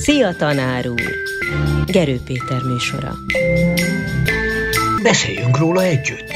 Szia, tanár úr! Gerő Péter műsora. Beszéljünk róla együtt.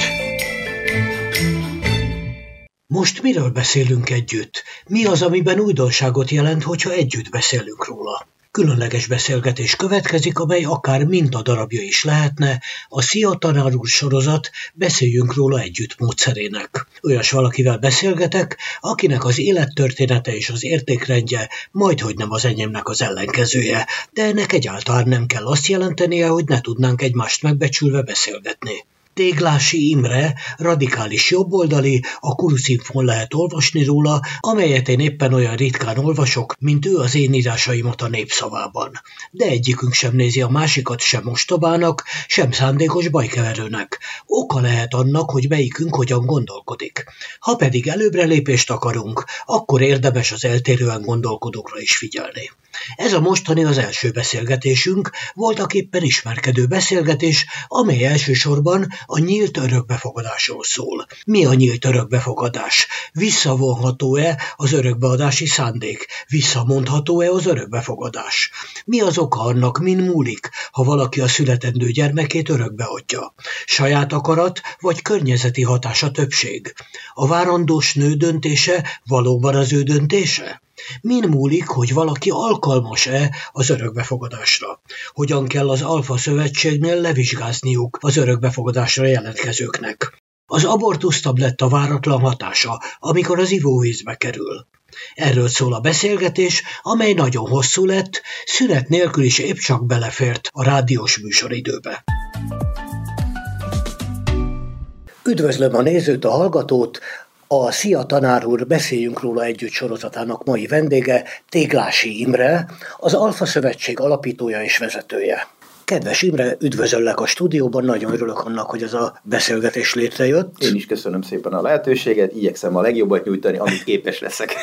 Most miről beszélünk együtt? Mi az, amiben újdonságot jelent, hogyha együtt beszélünk róla? Különleges beszélgetés következik, amely akár mintadarabja is lehetne a Szia, tanár úr sorozat Beszéljünk róla együtt módszerének. Olyas valakivel beszélgetek, akinek az élettörténete és az értékrendje majdhogy nem az enyémnek az ellenkezője, de ennek egyáltalán nem kell azt jelentenie, hogy ne tudnánk egymást megbecsülve beszélgetni. Téglási Imre, radikális jobboldali, a Kurucinfon lehet olvasni róla, amelyet én éppen olyan ritkán olvasok, mint ő az én írásaimat a Népszavában. De egyikünk sem nézi a másikat sem ostobának, sem szándékos bajkeverőnek. Oka lehet annak, hogy melyikünk hogyan gondolkodik. Ha pedig előbrelépést akarunk, akkor érdemes az eltérően gondolkodókra is figyelni. Ez a mostani az első beszélgetésünk, voltaképpen ismerkedő beszélgetés, amely elsősorban a nyílt örökbefogadásról szól. Mi a nyílt örökbefogadás? Visszavonható-e az örökbeadási szándék? Visszamondható-e az örökbefogadás? Mi az oka annak, min múlik, ha valaki a születendő gyermekét örökbeadja? Saját akarat vagy környezeti hatás a többség? A várandós nő döntése valóban az ő döntése? Min múlik, hogy valaki alkalmas-e az örökbefogadásra? Hogyan kell az Alfa Szövetségnél levizsgázniuk az örökbefogadásra jelentkezőknek? Az abortusz tabletta váratlan hatása, amikor az ivóvízbe kerül. Erről szól a beszélgetés, amely nagyon hosszú lett, szünet nélkül is épp csak belefért a rádiós műsoridőbe. Üdvözlöm a nézőt, a hallgatót! A Szia, tanár úr, Beszéljünk róla együtt sorozatának mai vendége Téglási Imre, az Alfa Szövetség alapítója és vezetője. Kedves Imre, üdvözöllek a stúdióban, nagyon örülök annak, hogy ez a beszélgetés létrejött. Én is köszönöm szépen a lehetőséget, igyekszem a legjobbat nyújtani, amit képes leszek.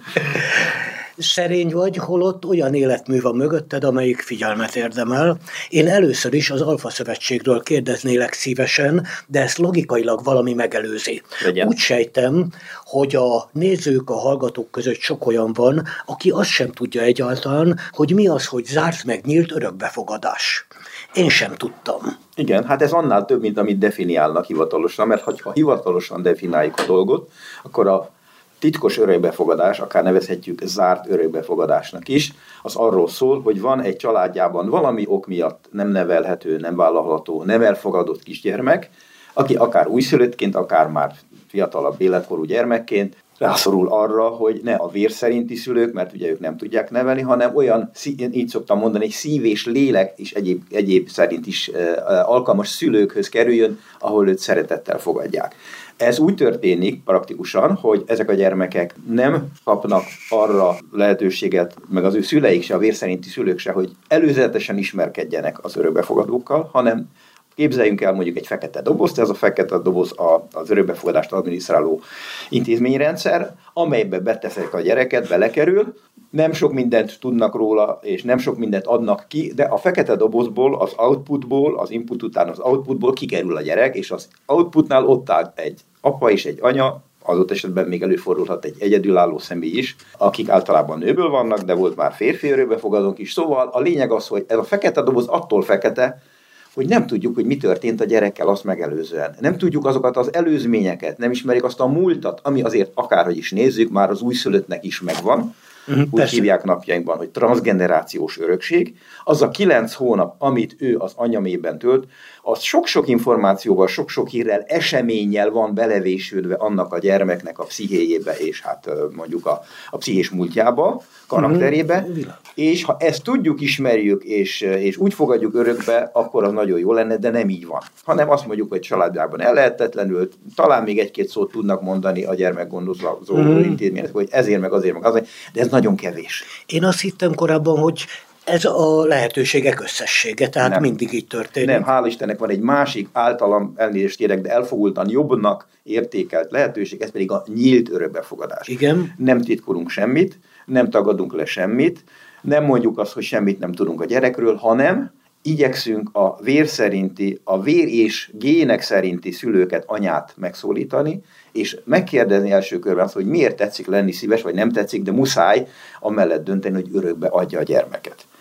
Szerény vagy, holott olyan életmű van mögötted, amelyik figyelmet érdemel. Én először is az Alfa Szövetségről kérdeznélek szívesen, de ezt logikailag valami megelőzi. Legyen. Úgy sejtem, hogy a nézők, a hallgatók között sok olyan van, aki azt sem tudja egyáltalán, hogy mi az, hogy zárt meg nyílt örökbefogadás. Én sem tudtam. Igen, hát ez annál több, mint amit definiálnak hivatalosan, mert ha hivatalosan definiáljuk a dolgot, akkor a titkos örökbefogadás, akár nevezhetjük zárt örökbefogadásnak is, az arról szól, hogy van egy családjában valami ok miatt nem nevelhető, nem vállalható, nem elfogadott kisgyermek, aki akár újszülöttként, akár már fiatalabb életkorú gyermekként rászorul arra, hogy ne a vér szerinti szülők, mert ugye ők nem tudják nevelni, hanem olyan, így szoktam mondani, egy szív és lélek és egyéb szerint is alkalmas szülőkhöz kerüljön, ahol őt szeretettel fogadják. Ez úgy történik praktikusan, hogy ezek a gyermekek nem kapnak arra lehetőséget, meg az ő szüleik se, a vérszerinti szülők se, hogy előzetesen ismerkedjenek az örökbefogadókkal, hanem képzeljünk el mondjuk egy fekete dobozt, ez a fekete doboz az örökbefogadást adminisztráló intézményrendszer, amelybe beteszek a gyereket, belekerül, nem sok mindent tudnak róla, és nem sok mindent adnak ki, de a fekete dobozból, az outputból, az input után az outputból kikerül a gyerek, és az outputnál ott áll egy apa és egy anya, adott esetben még előfordulhat egy egyedülálló személy is, akik általában nőből vannak, de volt már férfi örökbefogadónk is. Szóval a lényeg az, hogy ez a fekete doboz attól fekete, hogy nem tudjuk, hogy mi történt a gyerekkel azt megelőzően. Nem tudjuk azokat az előzményeket, nem ismerjük azt a múltat, ami azért akárhogy is nézzük, már az újszülöttnek is megvan. Úgy hívják napjainkban, hogy transzgenerációs örökség. Az a 9 hónap, amit ő az anyamében tölt, az sok-sok információval, sok-sok hírrel, eseménnyel van belevésődve annak a gyermeknek a pszichéjébe, és hát mondjuk a pszichés múltjába, karakterébe. És ha ezt tudjuk, ismerjük, és úgy fogadjuk örökbe, akkor az nagyon jó lenne, de nem így van. Hanem azt mondjuk, hogy családjában ellehetetlenül, talán még egy-két szót tudnak mondani a gyermekgondozó intézmények, hogy ezért meg azért, de ez nagyon kevés. Én azt hittem korábban, hogy ez a lehetőségek összessége, tehát nem, mindig így történik. Nem, hál' Istennek van egy másik általam, elnézést kérek, de elfogultan jobbnak értékelt lehetőség, ez pedig a nyílt örökbefogadás. Igen. Nem titkolunk semmit, nem tagadunk le semmit, nem mondjuk azt, hogy semmit nem tudunk a gyerekről, hanem igyekszünk a vér szerinti, a vér és gének szerinti szülőket, anyát megszólítani, és megkérdezni első körben azt, hogy miért tetszik lenni szíves, vagy nem tetszik, de muszáj amellett dönteni, hogy örökbe adja a gyermeket.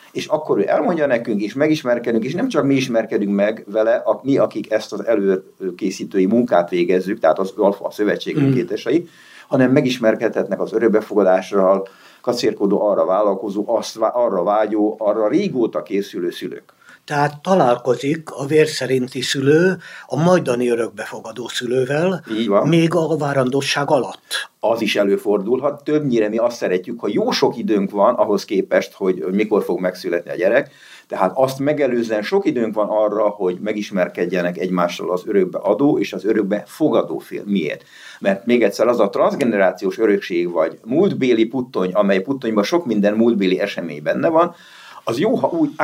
és akkor ő elmondja nekünk, és megismerkedünk, és nem csak mi ismerkedünk meg vele, mi, akik ezt az előkészítői munkát végezzük, tehát az Alfa Szövetség önkéntesei, hanem megismerkedhetnek az örökbefogadással, kacérkodó, arra vállalkozó, arra vágyó, arra régóta készülő szülők. Tehát találkozik a vér szerinti szülő a majdani örökbefogadó szülővel, még a várandosság alatt. Az is előfordulhat. Többnyire mi azt szeretjük, ha jó sok időnk van ahhoz képest, hogy mikor fog megszületni a gyerek, tehát azt megelőzően sok időnk van arra, hogy megismerkedjenek egymással az örökbeadó és az örökbefogadó fél. Miért? Mert még egyszer az a transzgenerációs örökség vagy múltbéli puttony, amely puttonyban sok minden múltbéli esemény benne van, az jó, ha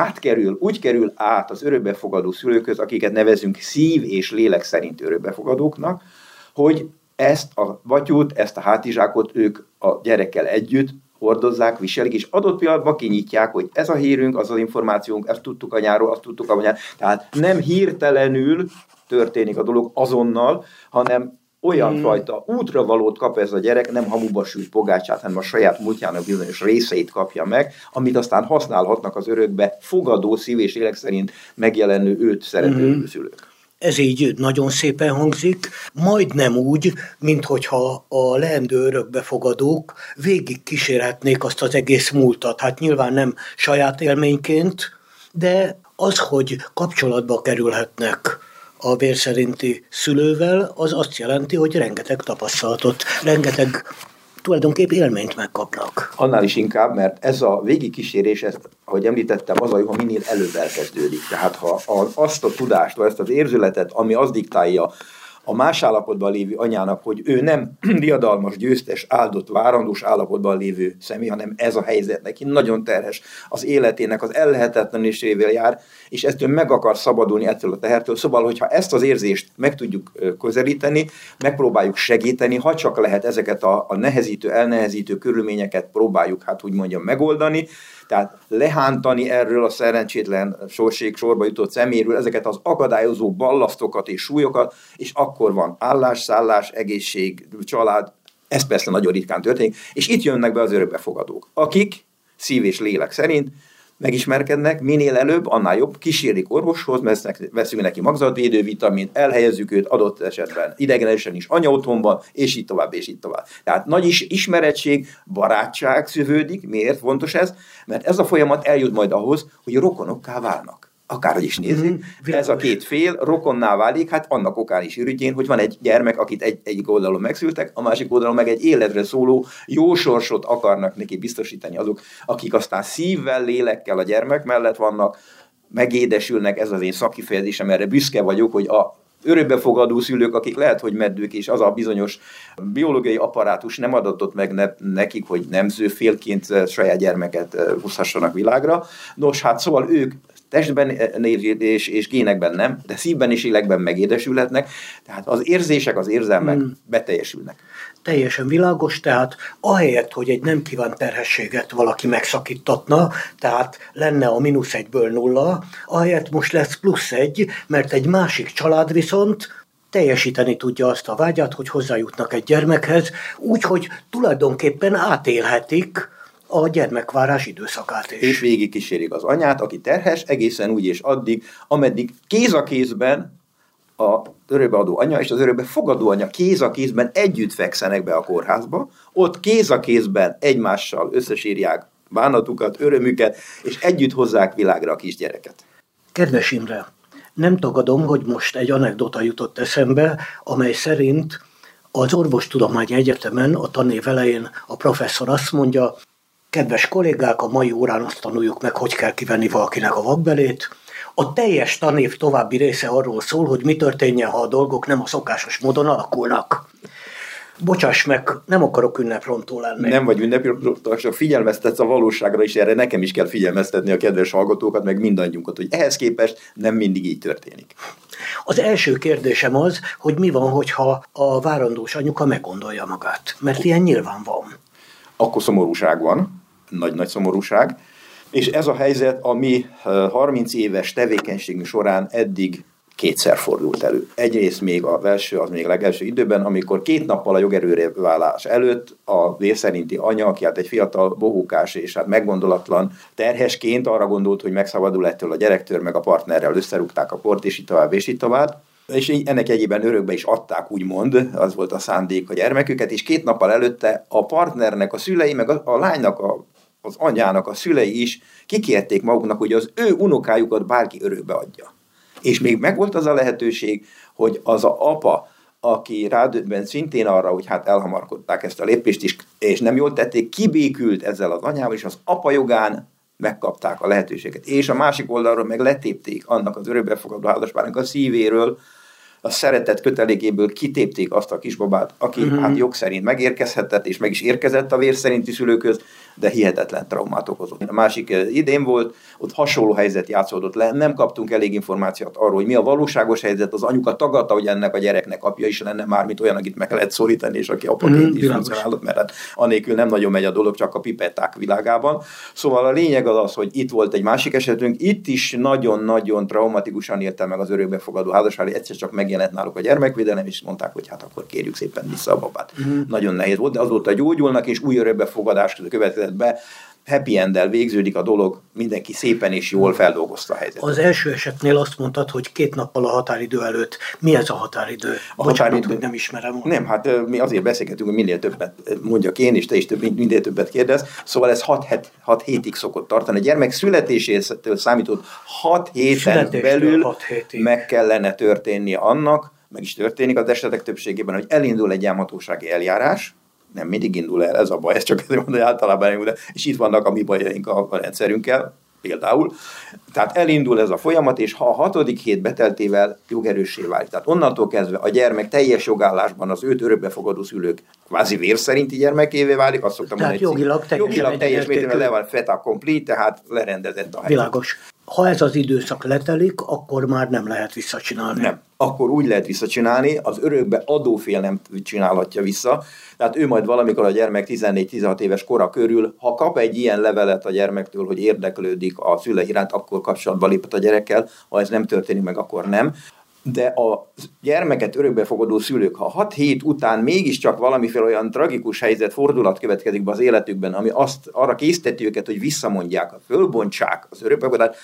úgy kerül át az örökbefogadó szülőköz, akiket nevezünk szív és lélek szerint örökbefogadóknak, hogy ezt a batyút, ezt a hátizsákot ők a gyerekkel együtt hordozzák, viselik, és adott pillanatban kinyitják, hogy ez a hírünk, az az információnk, ezt tudtuk anyáról, azt tudtuk anyáról. Tehát nem hirtelenül történik a dolog azonnal, hanem olyan fajta útravalót kap ez a gyerek, nem hamuba sült pogácsát, hanem a saját múltjának bizonyos részeit kapja meg, amit aztán használhatnak az örökbe fogadó szív és lélek szerint megjelenő őt szerető szülők. Ez így nagyon szépen hangzik, majdnem úgy, minthogyha a leendő örökbefogadók végig kísérhetnék azt az egész múltat. Hát nyilván nem saját élményként, de az, hogy kapcsolatba kerülhetnek a vér szerinti szülővel, az azt jelenti, hogy rengeteg tapasztalatot, rengeteg tulajdonképp élményt megkapnak. Annál is inkább, mert ez a végigkísérés, ahogy említettem, az a jó, ha minél előbb elkezdődik. Tehát ha azt a tudást, vagy ezt az érzületet, ami azt diktálja a más állapotban lévő anyának, hogy ő nem diadalmas, győztes, áldott, várandós állapotban lévő személy, hanem ez a helyzet neki nagyon terhes, az életének az ellehetetlenésével jár, és eztől meg akar szabadulni ettől a tehertől. Szóval, hogyha ezt az érzést meg tudjuk közelíteni, megpróbáljuk segíteni, ha csak lehet ezeket a nehezítő, elnehezítő körülményeket próbáljuk, hát úgy mondjam, megoldani, tehát lehántani erről a szerencsétlen sorba jutott szeméről ezeket az akadályozó ballasztokat és súlyokat, és akkor van állás, szállás, egészség, család, ez persze nagyon ritkán történik, és itt jönnek be az örökbefogadók, akik szív és lélek szerint megismerkednek, minél előbb, annál jobb, kísérlik orvoshoz, veszünk neki magzatvédő vitamint, elhelyezzük őt adott esetben idegenesen is anyaotthonban, és így tovább, és így tovább. Tehát nagy ismerettség, barátság szövődik. Miért fontos ez? Mert ez a folyamat eljut majd ahhoz, hogy rokonokká válnak. Akárhogy is nézzük, ez a két fél rokonná válik, hát annak okán is ürügyén, hogy van egy gyermek, akit egyik oldalon megszültek, a másik oldalon meg egy életre szóló jó sorsot akarnak neki biztosítani azok, akik aztán szívvel, lélekkel a gyermek mellett vannak, megédesülnek, ez az én szakkifejezésem, erre büszke vagyok, hogy a örökbefogadó szülők, akik lehet, hogy meddők, és az a bizonyos biológiai apparátus nem adatott meg nekik, hogy nemzőfélként saját gyermeket hozhassanak világra. Nos, hát szóval ők testben és génekben nem, de szívben és lélekben megédesülhetnek, tehát az érzések, az érzelmek beteljesülnek. Teljesen világos, tehát ahelyett, hogy egy nem kívánt terhességet valaki megszakítatna, tehát lenne a -1-ből 0, ahelyett most lesz +1, mert egy másik család viszont teljesíteni tudja azt a vágyát, hogy hozzájutnak egy gyermekhez, úgyhogy tulajdonképpen átélhetik a gyermekvárás időszakát is. És végig kísérik az anyát, aki terhes, egészen úgy és addig, ameddig kéz a kézben a örökbeadó anya és az örökbefogadó anya kéz a kézben együtt fekszenek be a kórházba, ott kéz a kézben egymással összesírják bánatukat, örömüket, és együtt hozzák világra a kisgyereket. Kedves Imre, nem tagadom, hogy most egy anekdota jutott eszembe, amely szerint az Orvostudományi Egyetemen a tanév elején a professzor azt mondja: kedves kollégák, a mai órán azt tanuljuk meg, hogy kell kivenni valakinek a vakbelét. A teljes tanév további része arról szól, hogy mi történjen, ha a dolgok nem a szokásos módon alakulnak. Bocsáss meg, nem akarok ünneprontó lenni. Nem vagy ünneprontó, csak figyelmeztetsz a valóságra is, erre nekem is kell figyelmeztetni a kedves hallgatókat, meg mindannyiunkat, hogy ehhez képest nem mindig így történik. Az első kérdésem az, hogy mi van, hogyha a várandós anyuka meggondolja magát, mert ilyen nyilván van. Akkor szomorúság van, nagy-nagy szomorúság, és ez a helyzet a mi 30 éves tevékenységünk során eddig kétszer fordult elő. Egyrészt még az első, az még legelső időben, amikor 2 nappal a jogerőre válás előtt a vér szerinti anya, aki hát egy fiatal bohókás és hát meggondolatlan terhesként arra gondolt, hogy megszabadul ettől a gyerektől, meg a partnerrel összerúgták a port, és így tovább, és így tovább. És ennek egyében örökbe is adták, úgymond, az volt a szándék a gyermeküket, és 2 nappal előtte a partnernek a szülei, meg a lánynak, az anyjának a szülei is kikérték maguknak, hogy az ő unokájukat bárki örökbe adja. És még megvolt az a lehetőség, hogy az a apa, aki rádöbbent szintén arra, hogy hát elhamarkodták ezt a lépést is, és nem jól tették, kibékült ezzel az anyával, és az apa jogán megkapták a lehetőséget. És a másik oldalról meg letépték annak az örökbefogadó házaspárnak a szívéről, a szeretet kötelékéből kitépték azt a kisbabát, aki hát jog szerint megérkezhetett, és meg is érkezett a vér szerinti szülőköz, de hihetetlen traumát okozott. A másik idén volt, ott hasonló helyzet játszódott le, nem kaptunk elég információt arról, hogy mi a valóságos helyzet, az anyuka tagadta, hogy ennek a gyereknek apja is lenne, mármint olyan, akit meg lehet szólítani, és aki apaként is funkcionálott, mert hát anélkül nem nagyon megy a dolog, csak a pipetták világában. Szóval a lényeg az, hogy itt volt egy másik esetünk, itt is nagyon-nagyon traumatikusan élte meg az örökbefogadó házasság, egyszer csak megjelent náluk a gyermekvédelem, és mondták, hogy hát akkor kérjük szépen vissza a babát. Nagyon nehéz volt, de azóta gyógyulnak, és új örökbefogadás következett be, happy end-del végződik a dolog, mindenki szépen és jól feldolgozta a helyzetet. Az első esetnél azt mondtad, hogy 2 nappal a határidő előtt. Mi ez a határidő? Bocsánat, hogy nem ismerem. Nem, hát mi azért beszélgetünk, hogy minél többet mondjak én, és te is minél többet kérdez. Szóval ez 6 hétig szokott tartani. A gyermek születésétől számított 6 héten belül 6 hétig meg kellene történni annak, meg is történik az esetek többségében, hogy elindul egy gyámhatósági eljárás, nem mindig indul el, ez a baj, ez csak azért mondom, hogy általában elindul el, és itt vannak a mi bajaink a rendszerünkkel, például. Tehát elindul ez a folyamat, és ha a 6. hét beteltével jogerőssé válik. Tehát onnantól kezdve a gyermek teljes jogállásban az őt örökbefogadó szülők kvázi vér szerinti gyermekévé válik, azt szoktam mondani, hogy jogilag teljes mértékben le van fait accompli, tehát lerendezett a helyzet. Világos. Ha ez az időszak letelik, akkor már nem lehet visszacsinálni. Nem. Akkor úgy lehet visszacsinálni, az örökbe adófél nem csinálhatja vissza. Tehát ő majd valamikor a gyermek 14-16 éves kora körül, ha kap egy ilyen levelet a gyermektől, hogy érdeklődik a szüle iránt, akkor kapcsolatba lépett a gyerekkel, ha ez nem történik meg, akkor nem. De a gyermeket örökbefogadó szülők, ha 6 hét után mégiscsak valamiféle olyan tragikus helyzet, fordulat következik be az életükben, ami arra készteti őket, hogy visszamondják, fölbontsák az örökbefogadást,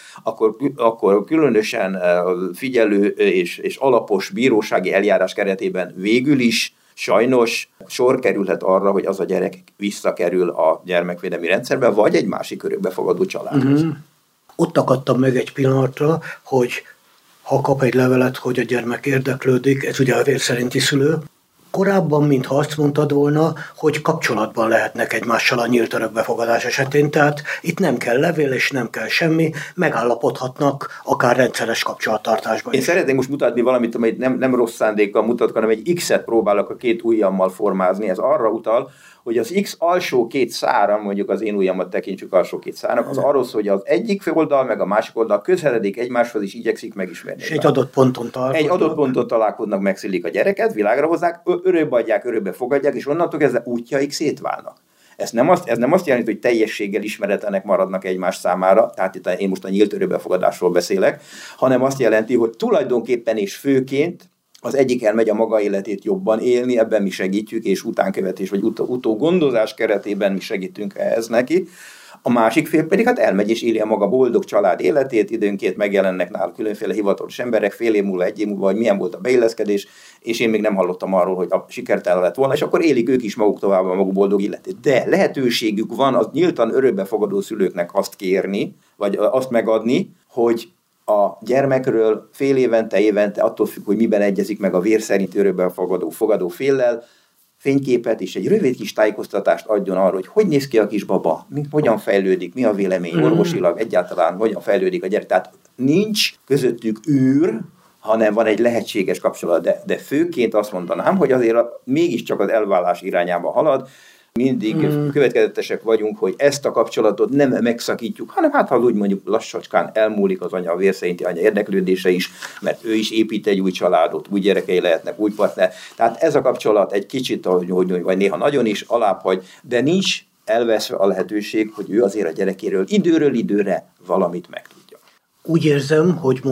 akkor különösen figyelő és alapos bírósági eljárás keretében végül is sajnos sor kerülhet arra, hogy az a gyerek visszakerül a gyermekvédelmi rendszerbe, vagy egy másik örökbefogadó családhoz. Ott akadtam meg egy pillanatra, hogy ha kap egy levelet, hogy a gyermek érdeklődik, ez ugye a vér szerinti szülő, korábban, mintha azt mondtad volna, hogy kapcsolatban lehetnek egymással a nyílt örökbefogadás esetén, tehát itt nem kell levél és nem kell semmi, megállapodhatnak akár rendszeres kapcsolattartásban. Én szeretnék most mutatni valamit, amit nem rossz szándékkal mutatok, hanem egy X-et próbálok a 2 ujjammal formázni. Ez arra utal, hogy az X alsó 2 szára, mondjuk az én ujjamat tekintsük alsó 2 szárnak, az arról szól, hogy az egyik oldal, meg a másik oldal közeledik egymáshoz, és igyekszik megismerni. És egy adott ponton találkoznak. Egy adott ponton találkoznak, megszülik a gyereket, világra hozzák, örökbe adják, örökbe fogadják, és onnantól kezdve útjaik szétválnak. Ez nem azt jelenti, hogy teljességgel ismeretlenek maradnak egymás számára, tehát itt én most a nyílt örökbefogadásról beszélek, hanem azt jelenti, hogy tulajdonképpen és főként az egyik elmegy a maga életét jobban élni, ebben mi segítjük, és utánkövetés vagy utógondozás keretében mi segítünk ehhez neki. A másik fél pedig hát elmegy és éli a maga boldog család életét, időnként megjelennek náluk különféle hivatalos emberek, fél év múlva, 1 év múlva, hogy milyen volt a beilleszkedés, és én még nem hallottam arról, hogy a sikertelen lett volna, és akkor élik ők is maguk tovább a maguk boldog életét. De lehetőségük van az nyíltan örökbefogadó szülőknek azt kérni, vagy azt megadni, hogy a gyermekről fél évente, attól függ, hogy miben egyezik meg a vér szerinti örökbefogadó féllel, fényképet és egy rövid kis tájékoztatást adjon arról, hogy néz ki a kisbaba, hogyan fejlődik, mi a vélemény orvosilag, egyáltalán hogyan fejlődik a gyerek. Tehát nincs közöttük űr, hanem van egy lehetséges kapcsolat, de főként azt mondanám, hogy azért mégiscsak az elvállás irányába halad, mindig következetesek vagyunk, hogy ezt a kapcsolatot nem megszakítjuk, hanem hát ha úgy mondjuk lassacskán elmúlik az anya, a vér szerinti anya érdeklődése is, mert ő is épít egy új családot, új gyerekei lehetnek, új partner. Tehát ez a kapcsolat egy kicsit, vagy néha nagyon is alábbhagy, de nincs elveszve a lehetőség, hogy ő azért a gyerekéről időről időre valamit megtudja. Úgy érzem, hogy most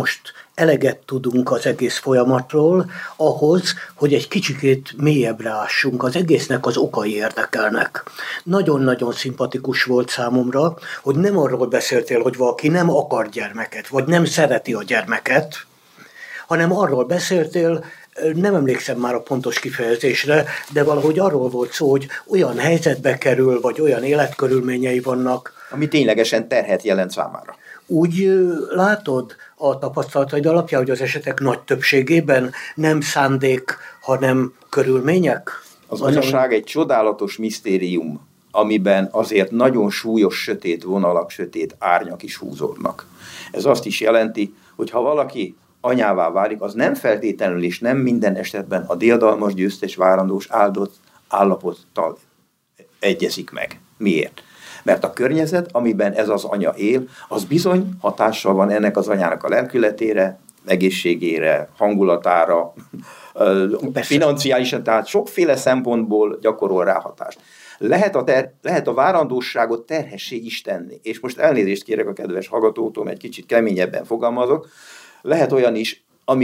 eleget tudunk az egész folyamatról, ahhoz, hogy egy kicsikét mélyebbre ássunk. Az egésznek az okai érdekelnek. Nagyon-nagyon szimpatikus volt számomra, hogy nem arról beszéltél, hogy valaki nem akar gyermeket, vagy nem szereti a gyermeket, hanem arról beszéltél, nem emlékszem már a pontos kifejezésre, de valahogy arról volt szó, hogy olyan helyzetbe kerül, vagy olyan életkörülményei vannak, ami ténylegesen terhet jelent számára. Úgy látod a tapasztalataid alapján, hogy az esetek nagy többségében nem szándék, hanem körülmények? Az anyaság egy csodálatos misztérium, amiben azért nagyon súlyos sötét vonalak, sötét árnyak is húzódnak. Ez azt is jelenti, hogy ha valaki anyává válik, az nem feltétlenül és nem minden esetben a diadalmas, győztes, várandós, áldott állapottal egyezik meg. Miért? Mert a környezet, amiben ez az anya él, az bizony hatással van ennek az anyának a lelkületére, egészségére, hangulatára, financiálisan, tehát sokféle szempontból gyakorol rá hatást. Lehet a várandóságot terhessé is tenni. És most elnézést kérek a kedves hallgatótól, egy kicsit keményebben fogalmazok. Lehet olyan is,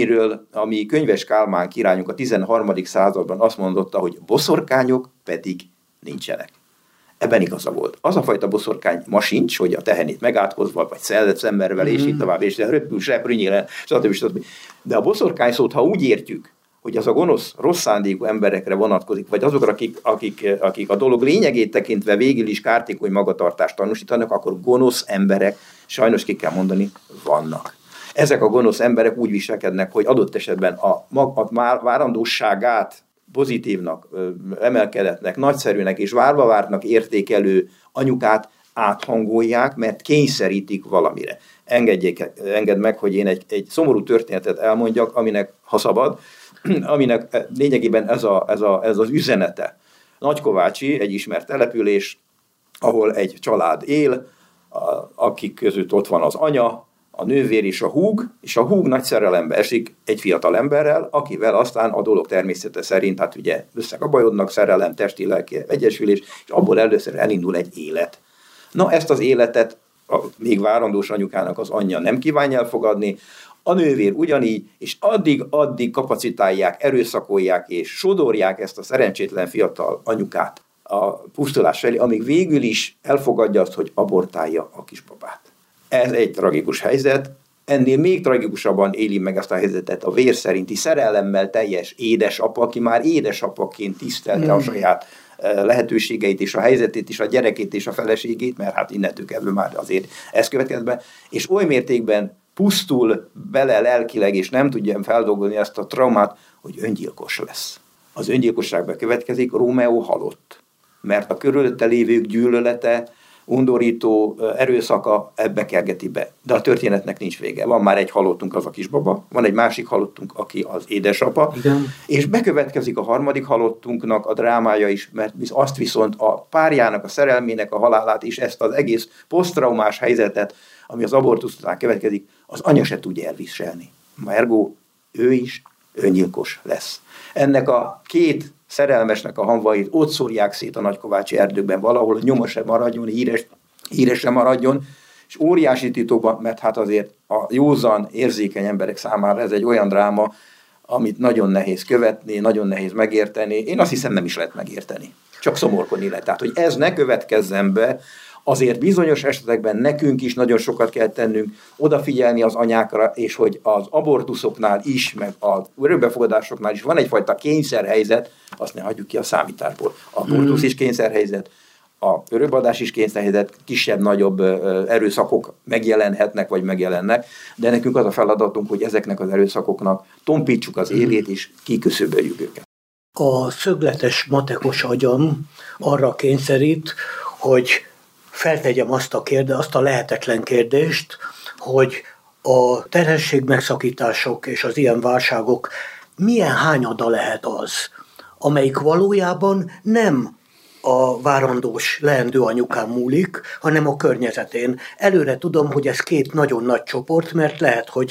ami Könyves Kálmán királyunk a 13. században azt mondotta, hogy boszorkányok pedig nincsenek. Ebben igaza volt. Az a fajta boszorkány ma sincs, hogy a tehenét megátkozva, vagy szemmervel, és így tovább, és röpül, seprűnyére, stb. De a boszorkány szót, ha úgy értjük, hogy az a gonosz, rossz szándékú emberekre vonatkozik, vagy azokra, akik a dolog lényegét tekintve végül is kártékony magatartást tanúsítanak, akkor gonosz emberek, sajnos ki kell mondani, vannak. Ezek a gonosz emberek úgy viselkednek, hogy adott esetben a várandóságát pozitívnak, emelkedetnek, nagyszerűnek és várva vártnak értékelő anyukát áthangolják, mert kényszerítik valamire. Engedd meg, hogy én egy szomorú történetet elmondjak, aminek, ha szabad, aminek lényegében ez az üzenete. Nagykovácsi, egy ismert település, ahol egy család él, akik között ott van az anya, a nővér és a húg nagy szerelembe esik egy fiatal emberrel, akivel aztán a dolog természete szerint, hát ugye összekabajodnak, szerelem, testi, lelki egyesülés, és abból először elindul egy élet. Na, ezt az életet a még várandós anyukának az anyja nem kívánja elfogadni, a nővér ugyanígy, és addig kapacitálják, erőszakolják és sodorják ezt a szerencsétlen fiatal anyukát a pusztulás felé, amíg végül is elfogadja azt, hogy abortálja a kisbabát. Ez egy tragikus helyzet, ennél még tragikusabban éli meg ezt a helyzetet a vér szerinti szerelemmel teljes édesapa, aki már édesapaként tisztelte a saját lehetőségeit és a helyzetét és a gyerekét és a feleségét, mert hát innentől kezdve már azért ez következett be, és oly mértékben pusztul bele lelkileg, és nem tudja feldolgozni ezt a traumát, hogy öngyilkos lesz. Az öngyilkosságba következik, Rómeó halott, mert a körülötte lévők gyűlölete, undorító erőszaka ebbe kergeti be. De a történetnek nincs vége. Van már egy halottunk, az a kisbaba, van egy másik halottunk, aki az édesapa, igen. És bekövetkezik a harmadik halottunknak a drámája is, mert azt viszont a párjának, a szerelmének a halálát és ezt az egész posztraumás helyzetet, ami az abortusz után következik, az anya se tudja elviselni. Ergo ő is öngyilkos lesz. Ennek a két szerelmesnek a hamvait ott szórják szét a nagykovácsi erdőkben valahol, hogy nyoma sem maradjon, híres sem maradjon, és óriási titokban, mert hát azért a józan, érzékeny emberek számára ez egy olyan dráma, amit nagyon nehéz követni, nagyon nehéz megérteni. Én azt hiszem, nem is lehet megérteni. Csak szomorkodni lehet. Tehát, hogy ez ne következzen be, azért bizonyos esetekben nekünk is nagyon sokat kell tennünk, odafigyelni az anyákra, és hogy az abortuszoknál is, meg az örökbefogadásoknál is van egyfajta kényszerhelyzet, azt ne hagyjuk ki a számításból. Abortusz is kényszerhelyzet, a örökbeadás is kényszerhelyzet, kisebb-nagyobb erőszakok megjelenhetnek, vagy megjelennek, de nekünk az a feladatunk, hogy ezeknek az erőszakoknak tompítsuk az élét, és kiküszöböljük őket. A szögletes matekos agyam arra kényszerít, hogy feltegyem azt a lehetetlen kérdést, hogy a terhesség megszakítások és az ilyen válságok milyen hányada lehet az, amelyik valójában nem a várandós leendő anyukán múlik, hanem a környezetén. Előre tudom, hogy ez két nagyon nagy csoport, mert lehet, hogy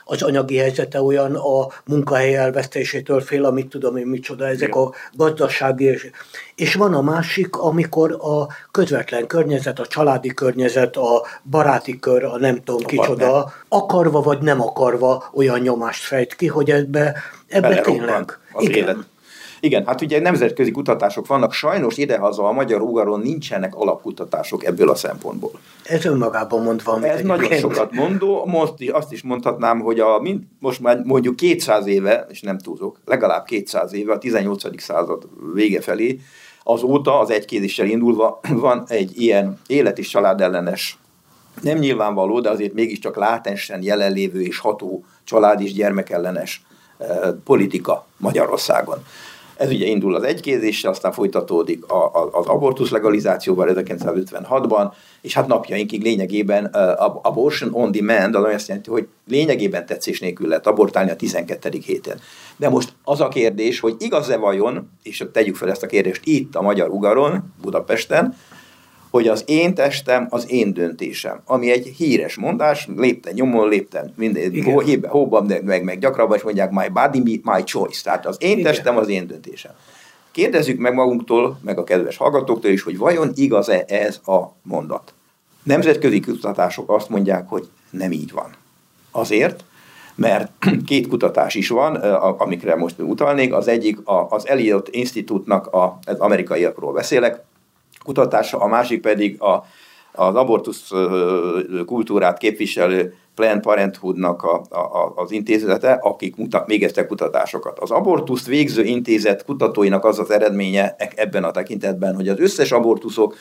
az anyagi helyzete olyan, a munkahely elvesztésétől fél, amit tudom én micsoda, ezek a gazdasági, és van a másik, amikor a közvetlen környezet, a családi környezet, a baráti kör, a nem tudom kicsoda, akarva vagy nem akarva olyan nyomást fejt ki, hogy ebbe tényleg. Igen. Igen, hát ugye nemzetközi kutatások vannak, sajnos idehaza a magyar-ugaron nincsenek alapkutatások ebből a szempontból. Ez önmagában mondva. Ez nagyon sokat mondó, azt is mondhatnám, hogy most már mondjuk 200 éve, és nem túlzok, legalább 200 éve, a 18. század vége felé, azóta az egykézéssel indulva van egy ilyen élet- és családellenes, nem nyilvánvaló, de azért mégiscsak látensen jelenlévő és ható család- és gyermekellenes politika Magyarországon. Ez ugye indul az egykézéssel, aztán folytatódik az abortusz legalizációval 1956-ban, és hát napjainkig lényegében abortion on demand, az azt jelenti, hogy lényegében tetszés nélkül lehet abortálni a 12. héten. De most az a kérdés, hogy igaz-e vajon, és tegyük fel ezt a kérdést itt a magyar-ugaron, Budapesten, hogy az én testem, az én döntésem. Ami egy híres mondás, lépten nyomon, lépten minden hóban, meg gyakrabban is mondják, my body, my choice. Tehát az én testem, az én döntésem. Kérdezzük meg magunktól, meg a kedves hallgatóktól is, hogy vajon igaz-e ez a mondat. Nemzetközi kutatások azt mondják, hogy nem így van. Azért, mert két kutatás is van, amikre most utalnék. Az egyik az Elliott Institute-nak, az amerikaiakról beszélek, kutatása, a másik pedig az abortusz kultúrát képviselő Planned Parenthoodnak az intézete, akik végeztek kutatásokat. Az abortuszt végző intézet kutatóinak az az eredménye ebben a tekintetben, hogy az összes abortuszok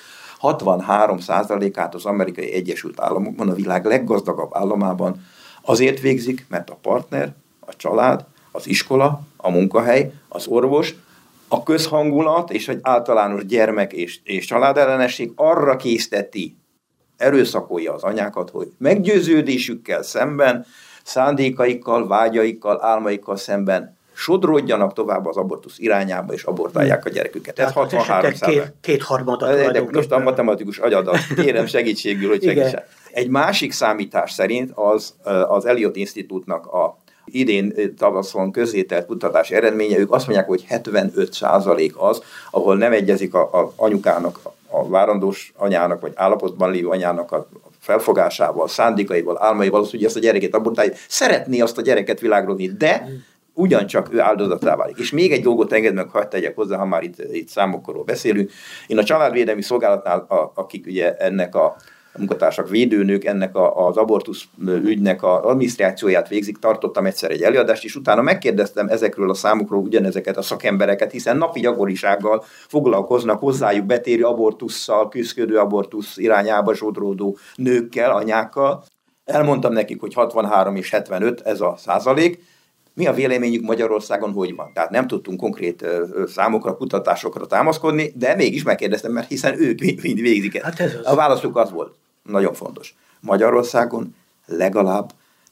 63%-át az Amerikai Egyesült Államokban, a világ leggazdagabb államában azért végzik, mert a partner, a család, az iskola, a munkahely, az orvos, a közhangulat és egy általános gyermek és családellenesség arra készteti, erőszakolja az anyákat, hogy meggyőződésükkel szemben, szándékaikkal, vágyaikkal, álmaikkal szemben sodródjanak tovább az abortusz irányába, és abortálják a gyereküket. Ez 63%. Kétharmadat. Most a matematikus agyadat kérem segítségül, hogy segítsen. Egy másik számítás szerint az Elliott Institute-nak a idén tavaszon közzételt kutatási eredménye, ők azt mondják, hogy 75% az, ahol nem egyezik az anyukának, a várandós anyának, vagy állapotban lévő anyának a felfogásával, szándékaival, álmaival, az, hogy ezt a gyereket abortálja, szeretné azt a gyereket világra vinni, de ugyancsak ő áldozatá válik. És még egy dolgot engedd meg, hadd tegyek hozzá, ha már itt számokról beszélünk. Én a Családvédelmi Szolgálatnál, akik ugye ennek a munkatársak, védőnők, ennek az abortusz ügynek az adminisztrációját végzik, tartottam egyszer egy előadást, és utána megkérdeztem ezekről a számokról ugyanezeket a szakembereket, hiszen napi gyakorisággal foglalkoznak hozzájuk betérő abortusszal, küzdködő abortusz irányába sodródó nőkkel, anyákkal. Elmondtam nekik, hogy 63 és 75 ez a százalék. Mi a véleményük Magyarországon, hogy van? Tehát nem tudtunk konkrét számokra, kutatásokra támaszkodni, de mégis megkérdeztem, mert hiszen ők mind végzik ezt. Hát a válaszuk az volt, nagyon fontos. Magyarországon legalább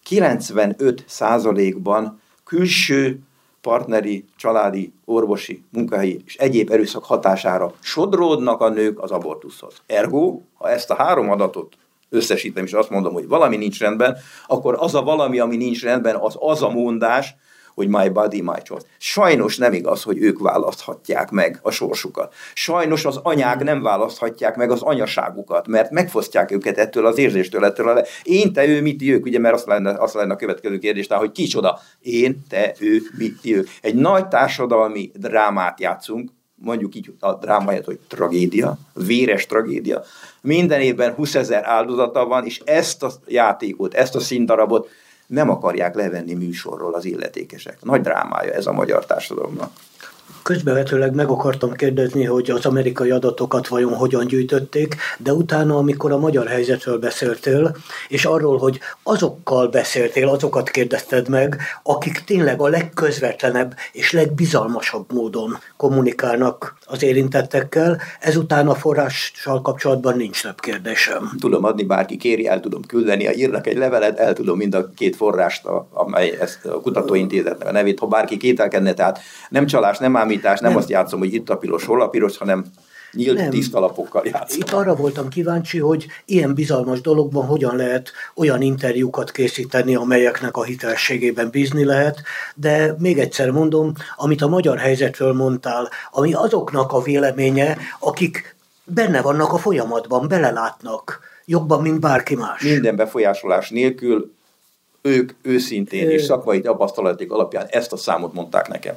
95%-ban külső partneri, családi, orvosi, munkahelyi és egyéb erőszak hatására sodródnak a nők az abortuszhoz. Ergo, ha ezt a három adatot összesítem, és azt mondom, hogy valami nincs rendben, akkor az a valami, ami nincs rendben, az a mondás, hogy my body, my choice. Sajnos nem igaz, hogy ők választhatják meg a sorsukat. Sajnos az anyák nem választhatják meg az anyaságukat, mert megfosztják őket ettől az érzéstől, én, te, ő, mi, ti, ők, ugye, mert azt lenne a következő kérdés, tehát, hogy kicsoda? Én, te, ő, mi, ti, ők. Egy nagy társadalmi drámát játszunk, mondjuk így a drámáját, hogy tragédia, véres tragédia. Minden évben 20 000 áldozata van, és ezt a játékot, ezt a színdarabot nem akarják levenni műsorról az illetékesek. Nagy drámája ez a magyar társadalomnak. Közbevetőleg meg akartam kérdezni, hogy az amerikai adatokat vajon hogyan gyűjtötték, de utána, amikor a magyar helyzetről beszéltél, és arról, hogy azokkal beszéltél, azokat kérdezted meg, akik tényleg a legközvetlenebb és legbizalmasabb módon kommunikálnak az érintettekkel, ezután a forrással kapcsolatban nincs több kérdésem. Tudom adni, bárki kéri, el tudom küldeni, ha írnak egy levelet, el tudom mind a két forrást, amely ezt a kutatóintézetnek a nevét, ha bárki kételkedne, tehát nem csalás, nem ámítás, nem azt játszom, hogy itt a piros, hol a piros, hanem nyílt tisztalapokkal játszanak. Itt arra voltam kíváncsi, hogy ilyen bizalmas dologban hogyan lehet olyan interjúkat készíteni, amelyeknek a hitelességében bízni lehet, de még egyszer mondom, amit a magyar helyzetről mondtál, ami azoknak a véleménye, akik benne vannak a folyamatban, belelátnak, jobban, mint bárki más. Minden befolyásolás nélkül ők őszintén és szakmai tapasztalaték alapján ezt a számot mondták nekem.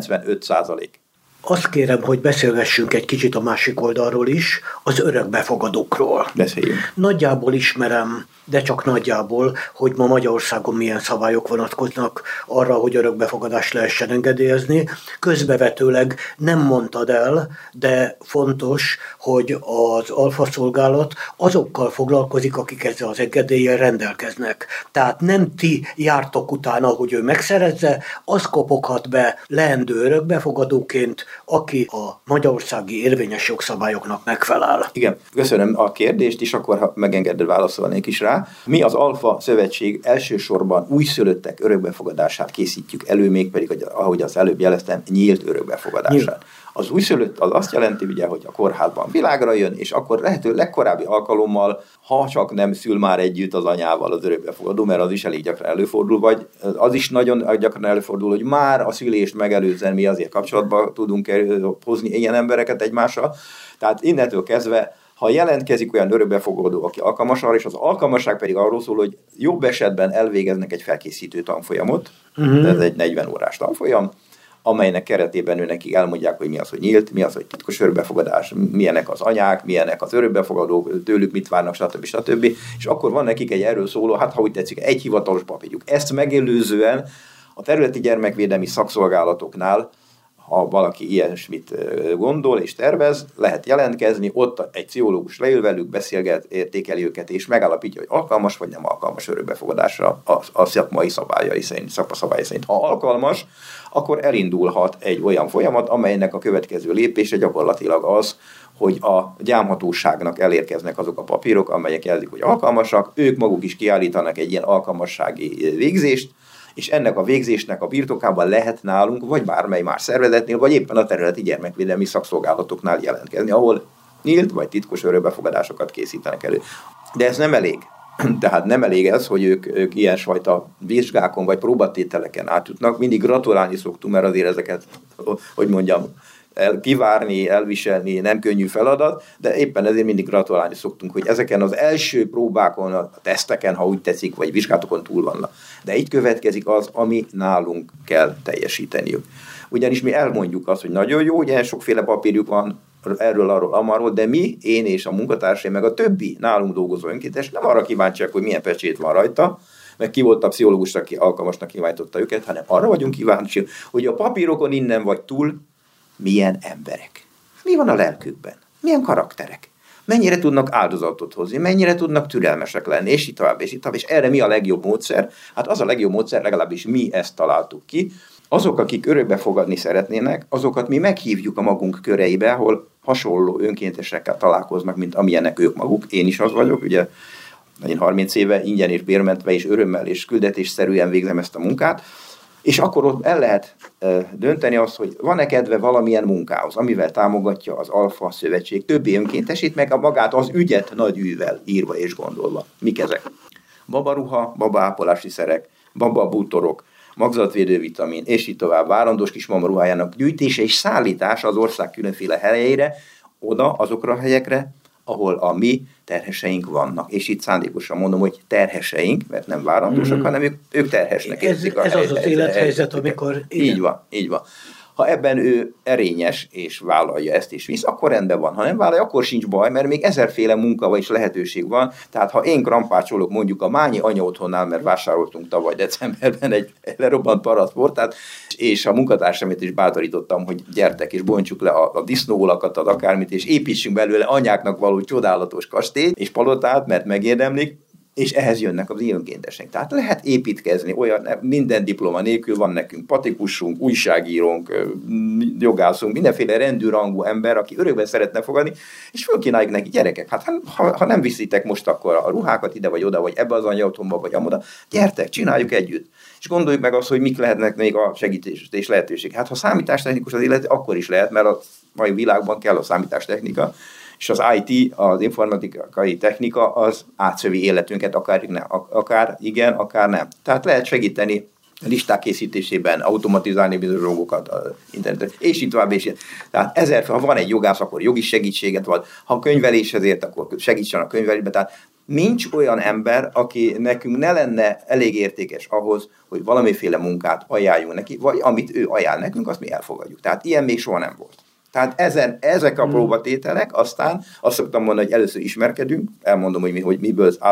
95%. Azt kérem, hogy beszélgessünk egy kicsit a másik oldalról is, az örökbefogadókról. Beszéljünk. Nagyjából ismerem, de csak nagyjából, hogy ma Magyarországon milyen szabályok vonatkoznak arra, hogy örökbefogadást lehessen engedélyezni. Közbevetőleg nem mondtad el, de fontos, hogy az Alfa szolgálat azokkal foglalkozik, akik ezzel az engedéllyel rendelkeznek. Tehát nem ti jártok utána, hogy ő megszerezze, az kopoghat be leendő örökbefogadóként, aki a magyarországi érvényes jogszabályoknak megfelel. Igen, köszönöm a kérdést, és akkor, ha megengeded, válaszolnék is rá. Mi az Alfa Szövetség elsősorban újszülöttek örökbefogadását készítjük elő, mégpedig, ahogy az előbb jeleztem, nyílt örökbefogadását. Az újszülött az azt jelenti, ugye, hogy a kórházban világra jön, és akkor lehető legkorábbi alkalommal, ha csak nem szül már együtt az anyával az örökbefogadó, mert az is elég gyakran előfordul, vagy az is nagyon gyakran előfordul, hogy már a szülést megelőzően mi azért kapcsolatba tudunk hozni ilyen embereket egymással. Tehát innentől kezdve, ha jelentkezik olyan örökbefogadó, aki alkalmas arra, és az alkalmasság pedig arról szól, hogy jobb esetben elvégeznek egy felkészítő tanfolyamot, ez egy 40 órás tanfolyam, amelynek keretében ő nekik elmondják, hogy mi az, hogy nyílt, mi az, hogy titkos örökbefogadás, milyenek az anyák, milyenek az örökbefogadók, tőlük mit várnak, stb. És akkor van nekik egy erről szóló, hát ha úgy tetszik, egy hivatalos papírjuk. Ezt megelőzően a területi gyermekvédelmi szakszolgálatoknál, ha valaki ilyesmit gondol és tervez, lehet jelentkezni, ott egy pszichológus leül velük, beszélget, értékeli őket, és megállapítja, hogy alkalmas vagy nem alkalmas örökbefogadásra a szakmai szabályai szerint. Ha alkalmas, akkor elindulhat egy olyan folyamat, amelynek a következő lépése gyakorlatilag az, hogy a gyámhatóságnak elérkeznek azok a papírok, amelyek jelzik, hogy alkalmasak, ők maguk is kiállítanak egy ilyen alkalmassági végzést, és ennek a végzésnek a birtokában lehet nálunk, vagy bármely más szervezetnél, vagy éppen a területi gyermekvédelmi szakszolgálatoknál jelentkezni, ahol nyílt vagy titkos örökbefogadásokat készítenek elő. De ez nem elég. Tehát nem elég ez, hogy ők ilyesfajta vizsgákon vagy próbatételeken átjutnak. Mindig gratulálni szoktunk, mert azért ezeket, hogy mondjam, kivárni, elviselni nem könnyű feladat, de éppen ezért mindig gratulálni szoktunk, hogy ezeken az első próbákon, a teszteken, ha úgy tetszik, vagy vizsgálatokon túl vannak. De itt következik az, ami nálunk kell teljesíteniük. Ugyanis mi elmondjuk azt, hogy nagyon jó, hogy sokféle papírjuk van, erről, arról, amarról, de mi, én és a munkatársaim, meg a többi nálunk dolgozó önkéntes nem arra kíváncsiak, hogy milyen pecsét van rajta, meg ki volt a pszichológus, aki alkalmasnak kiváltotta őket, hanem arra vagyunk kíváncsiak, hogy a papírokon innen vagy túl milyen emberek. Mi van a lelkükben? Milyen karakterek? Mennyire tudnak áldozatot hozni? Mennyire tudnak türelmesek lenni? És így tovább, és így tovább. És erre mi a legjobb módszer? Hát az a legjobb módszer, legalábbis mi ezt találtuk ki. Azok, akik örökbefogadni szeretnének, azokat mi meghívjuk a magunk köreibe, ahol hasonló önkéntesekkel találkoznak, mint amilyenek ők maguk. Én is az vagyok, ugye én 30 éve ingyen és bérmentve és örömmel és küldetésszerűen végzem ezt a munkát, és akkor ott el lehet dönteni azt, hogy van-e kedve valamilyen munkához, amivel támogatja az Alfa Szövetség többi önkéntesét, meg a magát az ügyet nagy űvel írva és gondolva. Mik ezek? Babaruha, babaápolási szerek, bababútorok, magzatvédő vitamin, és így tovább, várandós kismama ruhájának gyűjtése és szállítása az ország különféle helyeire, oda, azokra a helyekre, ahol a mi terheseink vannak. És itt szándékosan mondom, hogy terheseink, mert nem várandósak, hanem ők terhesnek. Ez az az élethelyzet, amikor... Igen. Így van. Ha ebben ő erényes, és vállalja ezt és visz, akkor rendben van. Ha nem vállalja, akkor sincs baj, mert még ezerféle munka vagy lehetőség van. Tehát ha én krampácsolok mondjuk a Mányi anya otthonnál, mert vásároltunk tavaly decemberben egy lerobbant parasztportát, és a munkatársamat is bátorítottam, hogy gyertek és bontsuk le a disznóolakat, akármit, és építsünk belőle anyáknak való csodálatos kastélyt és palotát, mert megérdemlik. és ehhez jönnek az önkéntesek. Tehát lehet építkezni, olyan, minden diploma nélkül van nekünk patikusunk, újságírónk, jogászunk, mindenféle rendűrangú ember, aki örökben szeretne fogadni, és fölkínáljuk neki, gyerekek, hát ha nem viszitek most akkor a ruhákat ide vagy oda, vagy ebbe az anyautomba, vagy amoda, gyertek, csináljuk együtt. És gondoljuk meg azt, hogy mik lehetnek még a segítés és lehetőség. Hát ha számítástechnikus az élet, akkor is lehet, mert a mai világban kell a számítástechnika, és az IT, az informatikai technika, az átszövi életünket, akár igen, akár nem. Tehát lehet segíteni a listák készítésében, automatizálni bizonyos dolgokat az interneten, és így tovább, és így. Tehát ha van egy jogász, akkor jogi segítséget van, ha könyveléshez ért, akkor segítsen a könyvelésbe. Tehát nincs olyan ember, aki nekünk ne lenne elég értékes ahhoz, hogy valamiféle munkát ajánljunk neki, vagy amit ő ajánl nekünk, azt mi elfogadjuk. Tehát ilyen még soha nem volt. Tehát ezek a próbatételek, aztán azt szoktam mondani, hogy először ismerkedünk, elmondom, hogy miből áll